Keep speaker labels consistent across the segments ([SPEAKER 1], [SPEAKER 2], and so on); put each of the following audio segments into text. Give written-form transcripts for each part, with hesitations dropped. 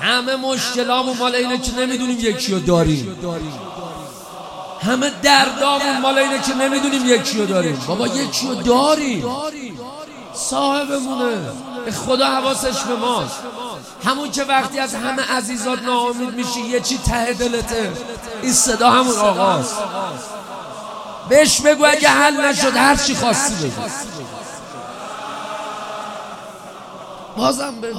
[SPEAKER 1] همه مشکلامون مال اینه که نمیدونیم یکی رو داریم، همه دردامون مال اینه که نمیدونیم یکی رو داریم. بابا یکی رو داریم، صاحبمونه، خدا حواسش به ماست. همون که وقتی از همه عزیزات ناامید میشی یه چی ته دلته، این صدا همون آقاست. بهش بگو اگه حل نشد هر چی خواستی بگو، بازم بگو.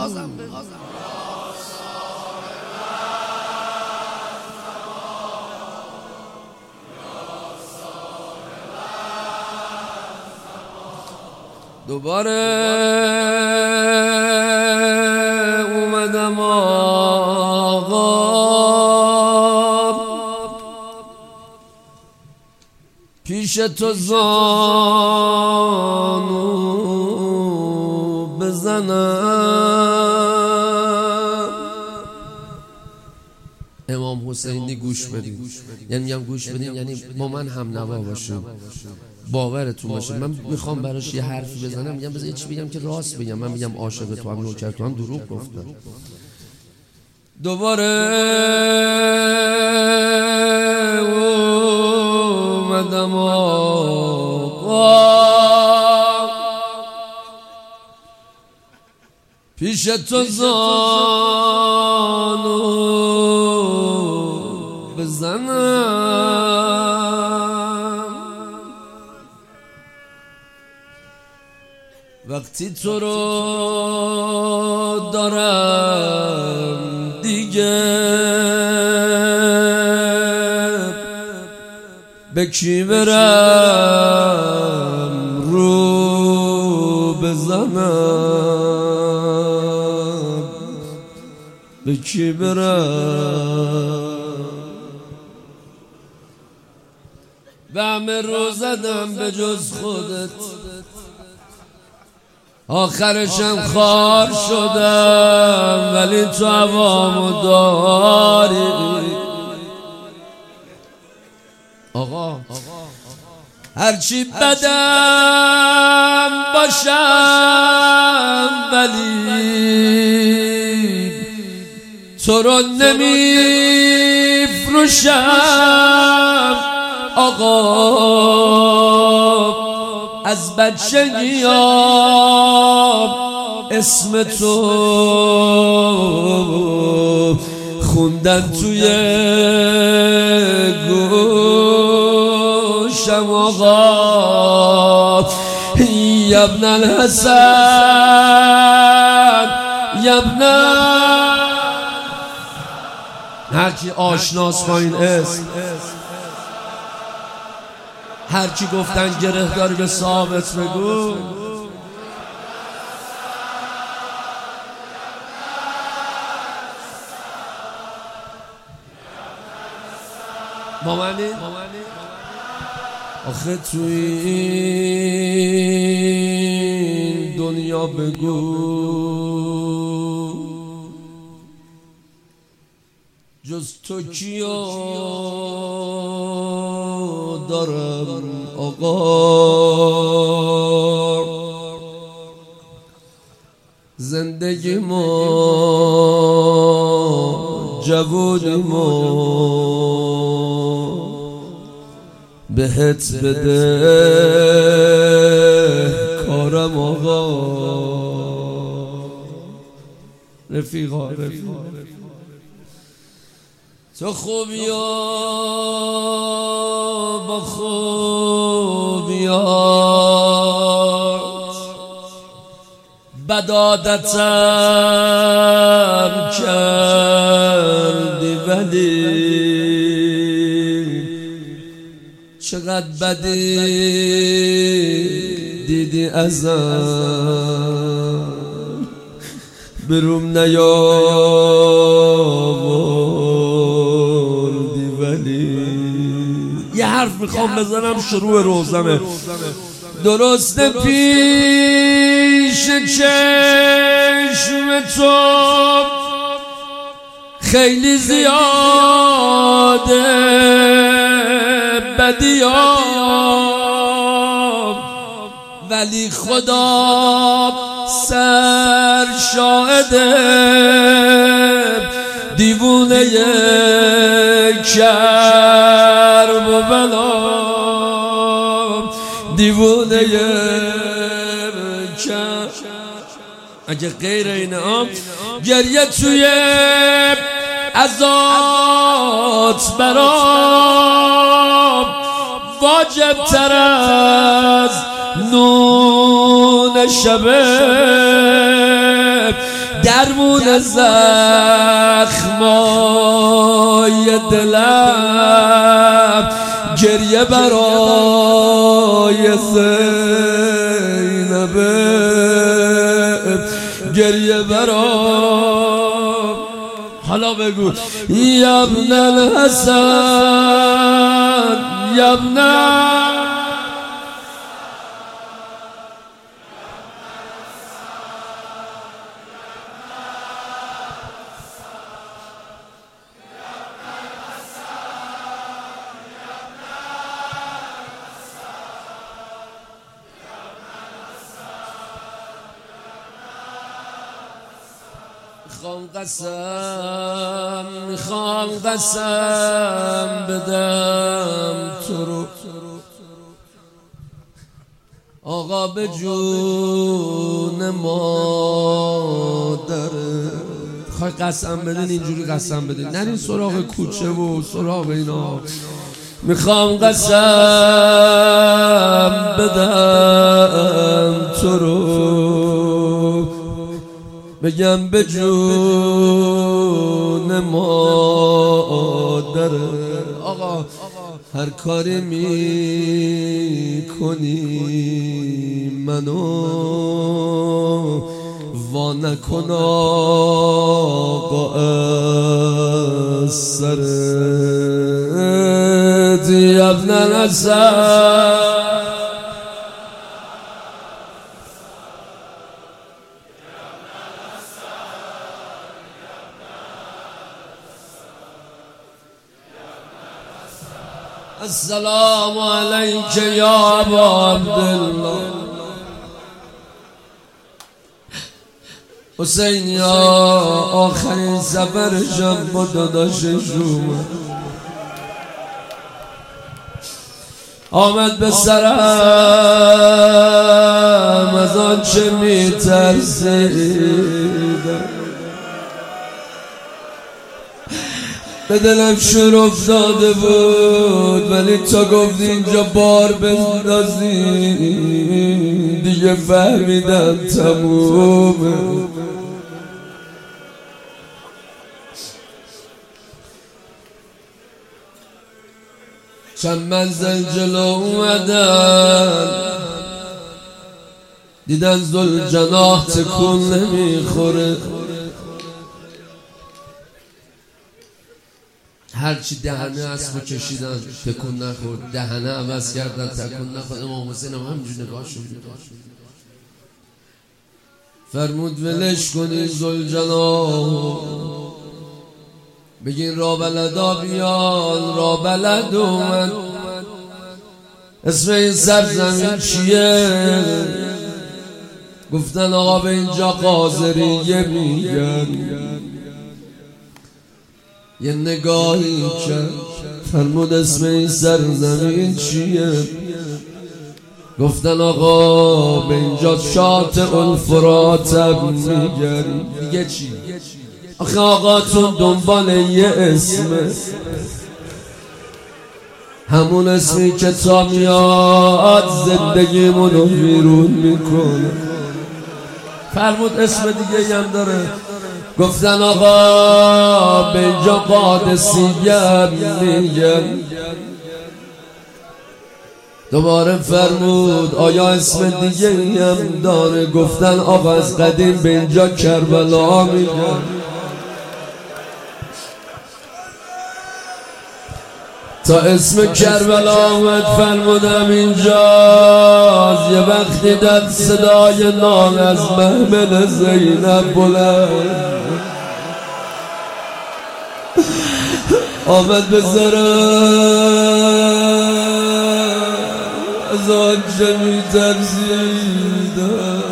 [SPEAKER 1] دوباره اومدم آقا پیش تو زانو بزنم. امام حسینی گوش بدین، یعنی میگم گوش بدین یعنی با من هم نوا باشین، باورتون باشه. من میخوام براش یه حرفی بزنم، میگم بذار یه چی بگم که راست بگم. من میگم عاشق تو هم نوکر تو هم دروغ گفتم. دوباره اومدم آقا پیش تو زانو بزنم. وقتی تو رو دارم دیگه به کی برم رو بزنم، به کی برم؟ به همه رو زدم به جز خودت، آخرشم خار شدم ولی تو هوامو داری. آقا هرچی بدم باشم ولی تو رو نمیفروشم. آقا از بچگیام اسم تو خوندن توی گوشم. آقا یا ابن الحسن یا ابن، هرکی آشناس با این اسم، هرکی گفتن گره داری به ثابت بگو. با منی؟ آخه توی این دنیا بگو جز تو کیو دارم آقا؟ زندگی ما جوونی ما بهت بده کارم آقا. رفیقا تو خوبیا با خوبیات بد عادتم کردی ولی چقدر بدی دیدی ازم بروم نیاوردی ولی یه حرف میخوام بزنم شروع روزمه. درسته پیش چشم تو خیلی زیاده بدیام ولی خدا سر شاهده دیوونه کرب و بلا، دیوونه کرب. اگه غیر اینه گریه توی ازات برام واجب تر از نون شبه، درمون زخمای دلم گریه برای زینبه، گریه برای. حالا بگو یا ابن الحسن یا ابن میخوام قسم بدم تو رو آقا به جون مادر. خواهی قسم بدین اینجوری قسم بدین، نرین سراغ کوچه و سراغ اینا. میخوام قسم بدم تو رو بگم به جون مادر. آقا هر کاری میکنی منو وا نکن آقا از سرت یا ابن الحسن. السلام علیک یا ابا عبدالله. حسین یا آخرین سفرشم با داداشش آمد به سرم از آنچه میترسیدم، به دلم شور افتاده بود، ولی تا گفتی اینجا بار بندازی دیگه فهمیدم تمومه. چند منزل جلو اومدن دیدن ذوالجناح تکون نمیخوره، هرچی دهنه اسمو کشیدن تکون نخورد، دهنه عوض کردن تکون نخورد. امام حسین هم همینجور نگاهشون فرمود ولش کنین ذوالجناح، بگین را بلدا بیان. را بلد اومد. اسم این سرزمین چیه؟ گفتن آقا به اینجا قاضریه میگن. یه نگاهی کرد فرمود اسم این سرزمین چیه؟ گفتن آقا به اینجا شاطئ الفرات میگن. دیگه چی؟ آخه آقاتون دنبال یه اسمه، همون اسمی که تا میاد زندگیمونو ویرون میکنه. فرمود اسم دیگه هم داره. گفتن آقا به اینجا قادسیه میگن. دوباره فرمود آیا اسم دیگه هم داره؟ گفتن آقا از قدیم به اینجا کربلا میگن. تا اسم کربلا آمد فرمودم اینجاست. یه وقتی در صدای نال از محمل زینب بلند آمد به سرم از آنچه می‌ترسیدم.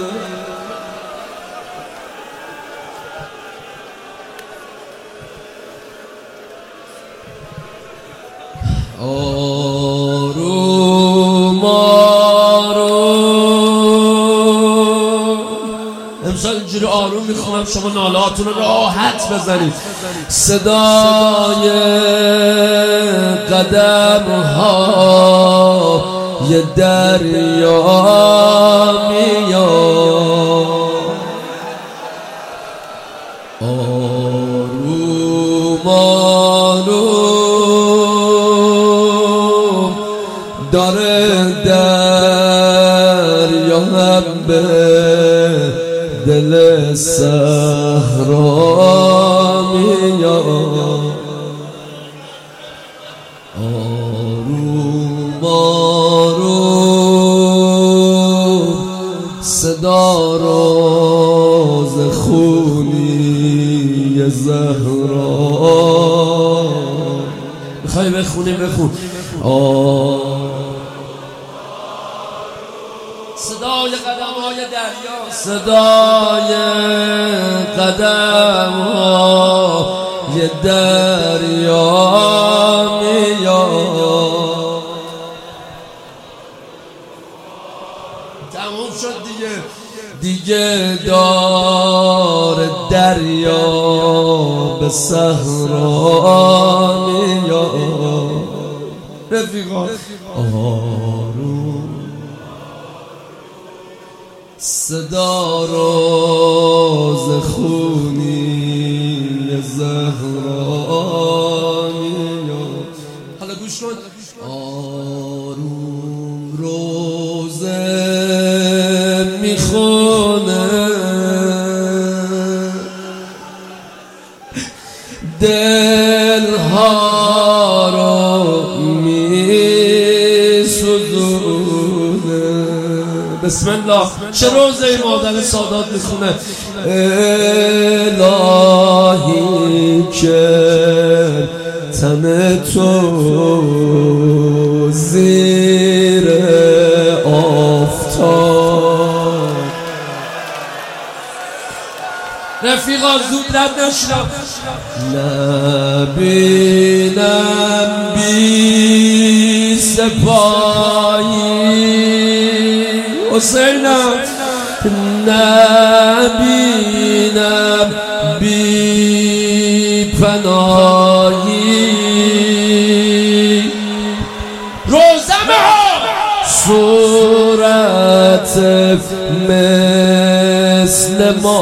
[SPEAKER 1] آروم آروم. امسال اینجوری آروم میخونم شما نالهاتون رو راحت بزنید. صدای قدم ها یه دریا میاد. آروم آروم داره دریا هم به دل صحرا میاد. آروم آروم صدا راز خونی زهرا. میخوای بخونی بخون. صدای قدم های دریا، صدای قدم های دریا میاد. تموم شد دیگه دار دریا به صحرا میاد. رفیقا آروم صدا راز خونی زهرا میاد. حالا گوش کن. آروم روزه میخونه دلها رو میسوزونه. بسم الله. چه روزه مادر سادات میخونه. الهی که تن تو زیر آفتاب. رفیقا زود رد نشنم. نبینم بی سپایی حسینم. نبینم بی پناهی. روزمه ها صورت مثل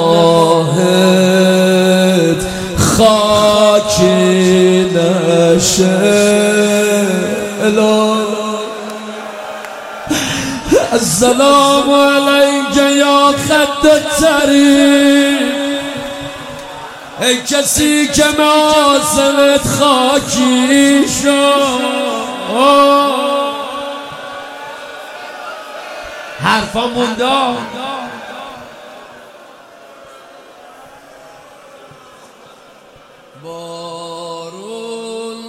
[SPEAKER 1] ماهت خاکی نشه. السلام علیک یا خد طریق. ای کسی که محاسنت خاکی شد. حرفا مونده. بارون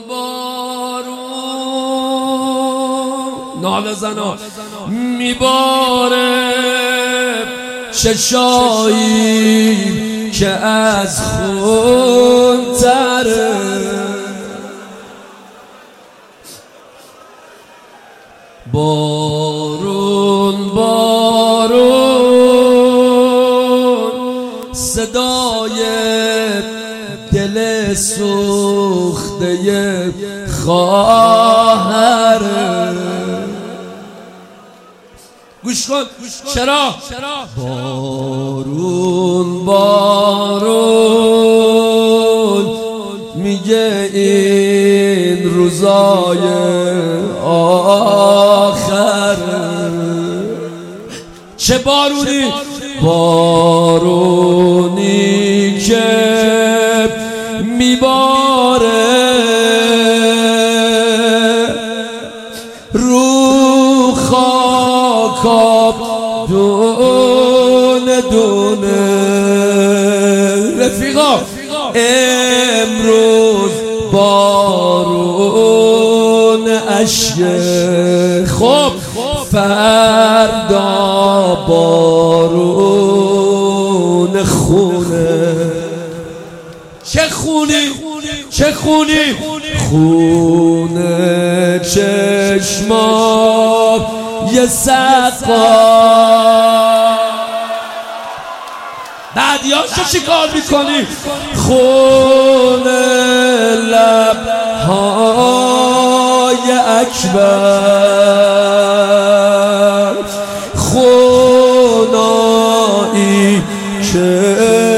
[SPEAKER 1] بارون ناله زنا میباره چشایی که از خون تره. بارون بارون صدای دل سوخته خواهر. گوش کن. چرا؟ بارون بارون میگه این روزای آخر. چه بارونی؟ بارونی که میباره رو خاکاب دونه دونه. رفیقا امروز بارون اشک خوب، فردا بارون خونه. چه خونی؟ چه خونی؟ خون چشمام یه سقا بعدیاشو چی کار میکنی؟ خون لبهای اکبر خونایی که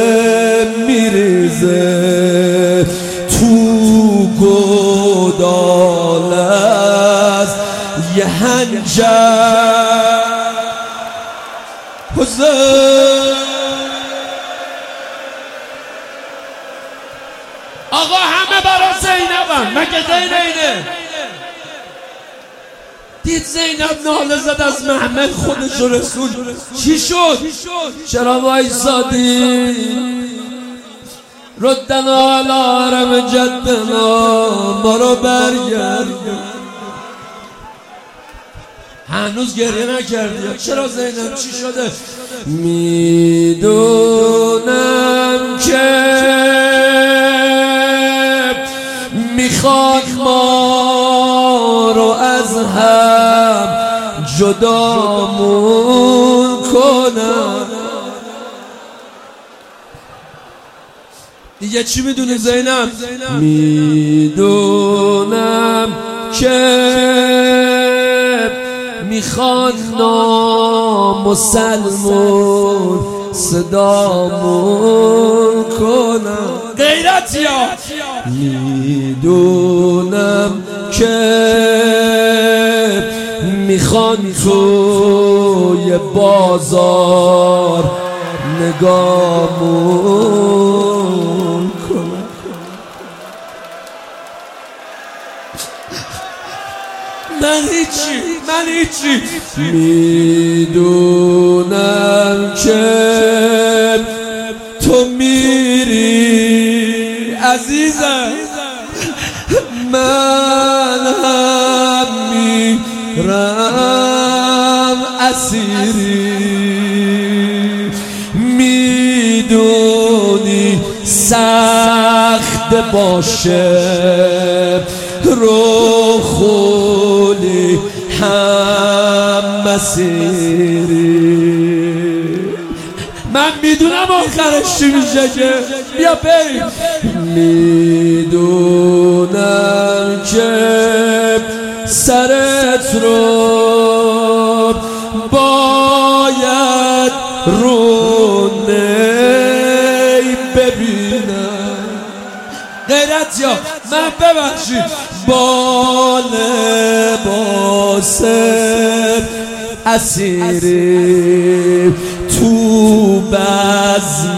[SPEAKER 1] میریزه تو گودال از یه هنجر حسین. آقا همه برا زینبن، مگه غیر اینه؟ دید زینب ناله زد از محمد خودش رسول. چی شد؟ چرا وایسادی؟ ردنا علی حرم جدنا، ما رو برگرد. هنوز گریه نکردی؟ چرا زینب چی شده؟ میدونم که میخواد ما رو از هم جدامون کنن. دیگه چی میدونی زینب؟ میدونم که میخواد نامسلمون صدامون کنن. غیرتیا میدونم که میخوان توی بازار نگامون کنن. من هیچی میدونم که تو میری عزیزم، من هم میرم اسیری. میدونی سخت باشه رو خولی هم مسیری. من میدونم آخرش چی میشه که بیا بریم. میدونم که سرت رو باید رو نی ببینم. غیرتیا من ببخشید با لباس اسیری تو بزم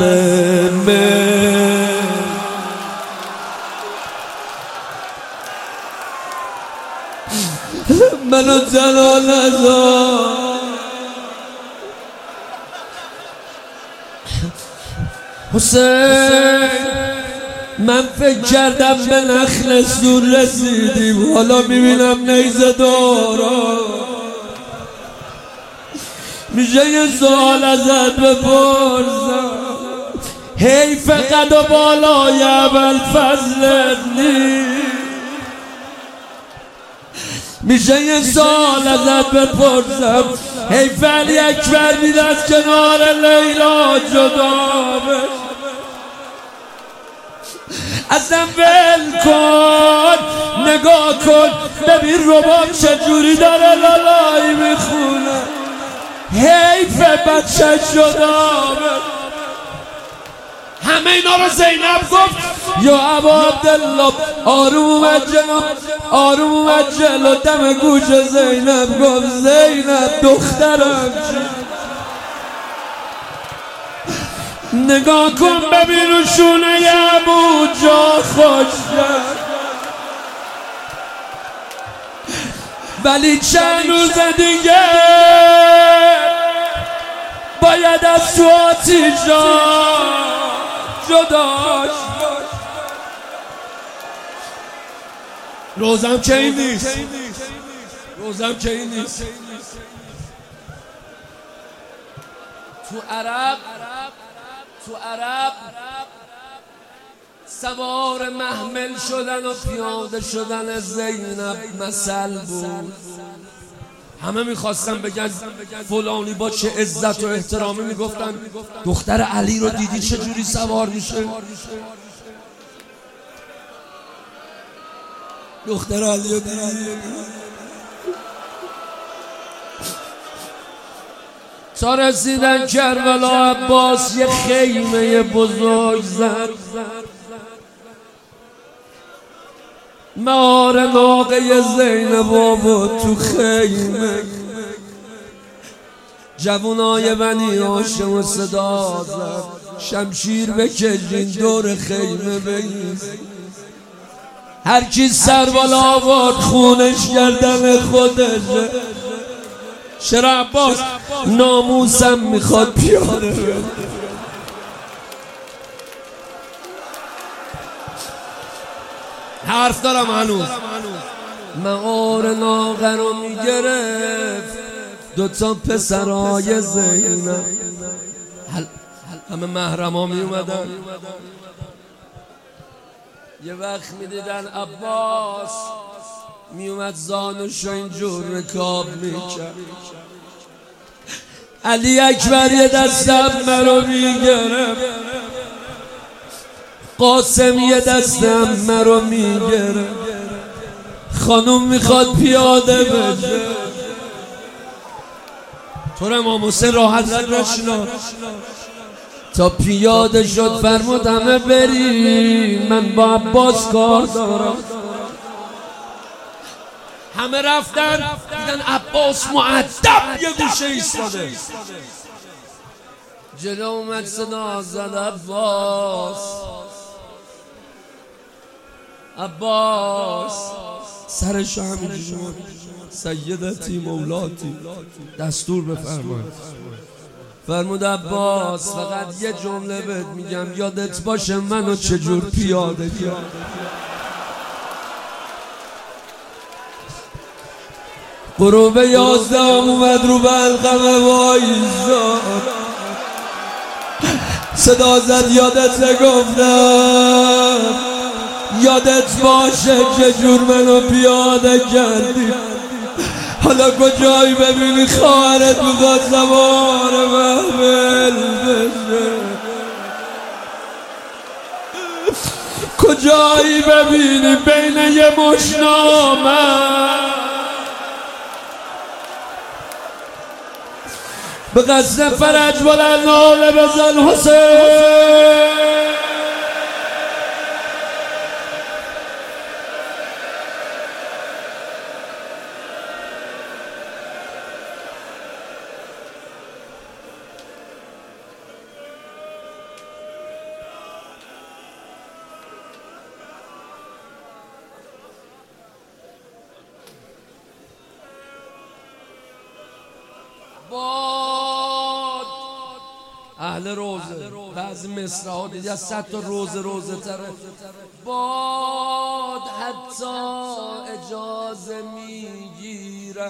[SPEAKER 1] منو جلال نذار. حسین من فکر کردم به نخل سور رسیدیم، حالا میبینم نیزه دارا. میشه یه سوال ازت بپرسم؟ حیف قد و بالای ابوالفضلت نیست؟ میشه یه سوال ازت بپرسم؟ حیف علی اکبر دید از کنار لیلا جدا بشه؟ اصلا ول کن، نگاه کن ببین رباب چجوری داره لالایی میخونه. حیف بچه جدا بشه. همه اینا رو زینب گفت. یا ابا عبدالله آروم اومد جلو، آروم اومد جلو. دم گوش زینب گفت زینب دخترم نگاه کن ببین رو شونه ابو جا خوش شد، ولی چند روز دیگه باید از تو آتیشا جدا شد. روزم که این نیست، روزم که این نیست. تو عرب سوار محمل شدن و پیاده شدن زینب مثل بود. همه میخواستن بگن فلانی با چه عزت و احترامی، میگفتن دختر علی رو دیدی چجوری سوار میشه؟ دختر علی رو دیدی؟ تا رسیدن کربلا عباس یه خیمه بزرگ زد، مهار ناقه زینب آورد تو خیمه. جوانای بنی هاشم صدا زد شمشیر بکشین دور خیمه بایستید. هر کی سر بالا آورد خونش گردن خودشه. چرا عباس؟ ناموسم میخواد پیاده بره. حرف دارم هنوز. مهار ناقه رو میگرفت دوتا پسرای زینب، همه محرما میومدن. یه وقت میدیدن عباس میومد زانوشو اینجور رکاب میکرد. علی اکبر یه دستم مرو میگرفت، قاسم یه دستم مرو میگرفت. خانوم میخواد پیاده بشه. طور امام حسین راحت رشنا تا پیاده شد فرمود همه بریم من با عباس کار دارم. همه رفتن دیدن عباس مؤدب یه گوشه ایستاده. جلو اومد صدا زد عباس، عباس سرش همینجور سیدتی مولاتی دستور بفرمایید. فرمود عباس فقط یه جمله بهت میگم یادت باشه منو چجور پیاده کرد. غروب 11 اومد رو بلقمه وایزاد، صدا زد یادت نگفتم یادت باشه چجور منو پیاده کردی. حالا کجایی ببینی خواهرت میخواد سوار محمل بشه؟ کجایی ببینی بین یه مشنامه به قصد فرج بلند ناله بزن حسین. باد اهل روزه، بعضی مصرع ها دیدی از 100 تا روزه تره. باد حتی اجازه میگیره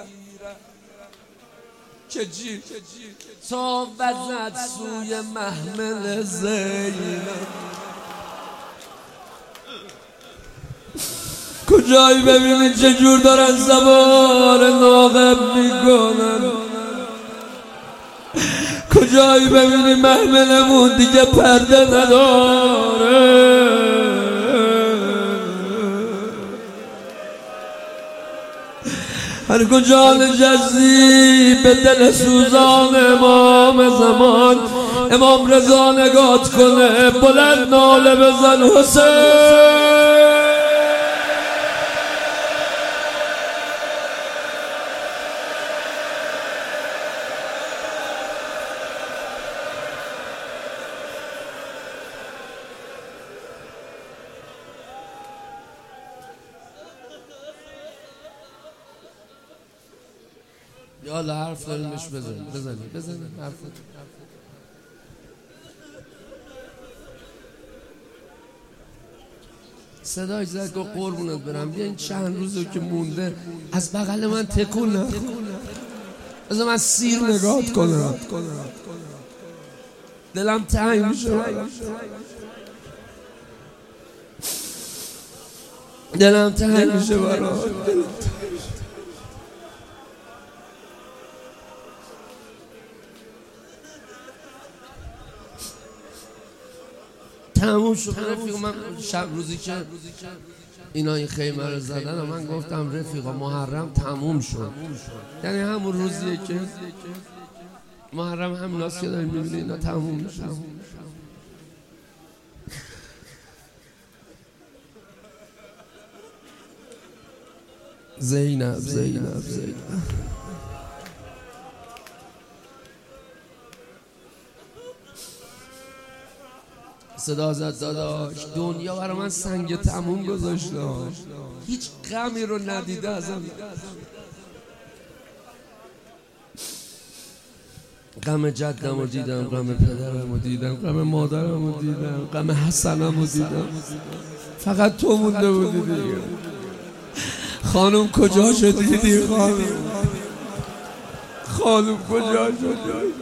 [SPEAKER 1] که جی تا وزد سوی محمل زینب. کجایی ببینید چجور دارن سوار ناقه میکنن. کجایی ببینی محملمون دیگه پرده نداره. هر کجا نشستی به دل سوزان امام زمان امام رضا نگات کنه بلند ناله بزن حسین. یالا حرف داریمش بزنیم حرف. صدای زد گفت قربونت برم بیا این چند روزو که مونده از بغل من تکون نکن، بذار من سیر نگات کنم، دلم تنگ میشه. دلم تنگ میشه برات. تموم شد رفیق. من شب روزی که اینا این خیمه رو زدن من گفتم رفیقا محرم تموم شد. یعنی همون روزیه که محرم همیناست که داریم میبینی اینا تموم میشه. زینب زینب زینب صدا زد داداش دنیا برای من سنگ تموم گذاشته، هیچ غمی رو ندیده ازم. غم جدم رو دیدم، غم پدرم رو دیدم، غم مادرم رو دیدم، غم حسنم رو دیدم. فقط تو مونده بودی دیگه. خانم کجا شدی؟ خانم کجا شدی؟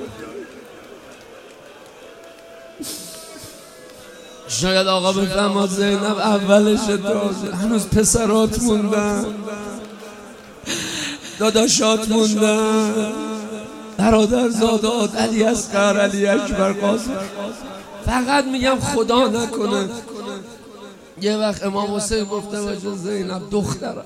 [SPEAKER 1] شاید آقا بفهم زینب اولشه، تازه هنوز پسرات موندن، داداشات موندن، برادرزادات، علی اصغر، علی اکبر، قاسم. فقط میگم خدا نکنه یه وقت امام حسین گفته باشه زینب دخترم.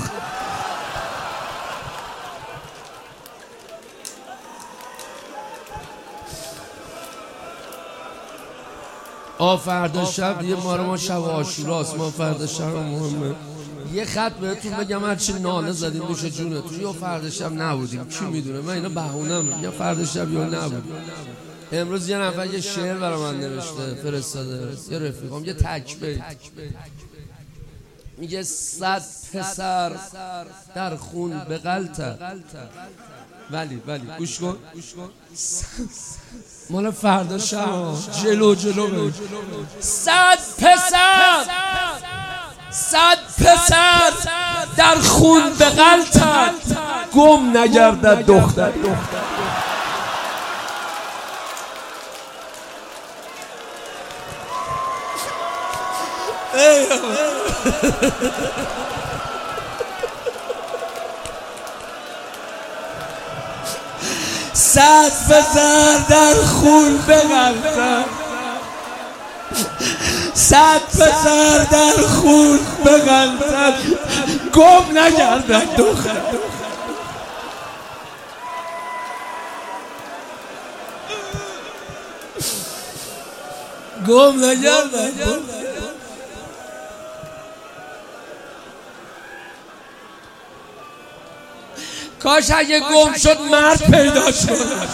[SPEAKER 1] فردا شب یه ما شب عاشوراست، ما فردا شب مهمه. یه خط بهتون بگم هرچی ناله زدیم دوش جونتون یا فردا شب نبودیم، کی میدونه؟ من اینا بهونه میگم یا فردا شب یا نبودیم. امروز یه نفر یه شعر برای من نوشته فرستاده، یه رفیقم، یه تک بیت میگه 100 پسر در خون به غلطه، ولی گوش کن مال فردا شب جلو بگو. 100 پسر در خون به غلطه، گم نگردد دختر. صد پسر در خون بغلطن، 100 پسر در خون بغلطن، گم نگردد دختر. گم نگردد. کاش اگه گم شد مرد پیدا شد.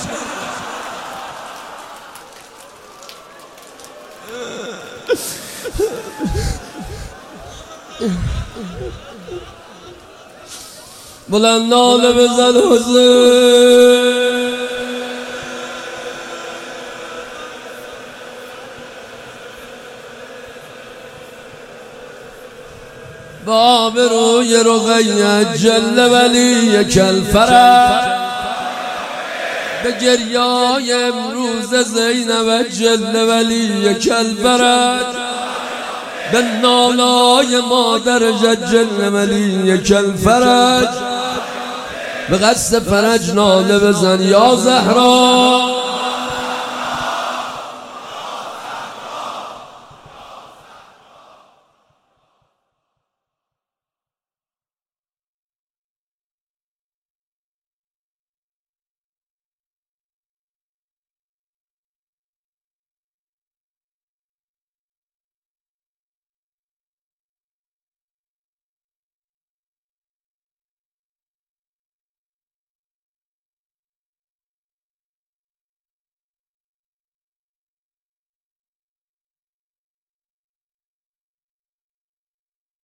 [SPEAKER 1] بلند ناله بزن حسین، با آبروی رقیه جل ولی کلفرج، به گریای امروز زینب جل ولی کلفرج، به نالای مادر جل ولی کلفرج، به قصد فرج ناله بزن یا زهرا.